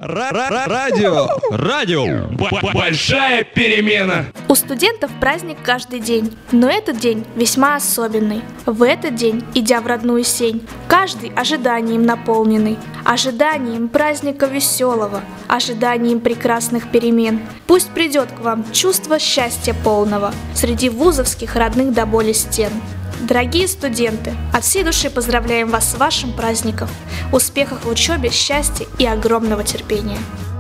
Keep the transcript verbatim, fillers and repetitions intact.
Радио. Радио. Большая перемена. У студентов праздник каждый день, но этот день весьма особенный. В этот день, идя в родную сень, каждый ожиданием наполненный, ожиданием праздника веселого, ожиданием прекрасных перемен. Пусть придет к вам чувство счастья полного среди вузовских родных до боли стен. Дорогие студенты, от всей души поздравляем вас с вашим праздником. Успехов в учебе, счастья и огромного терпения.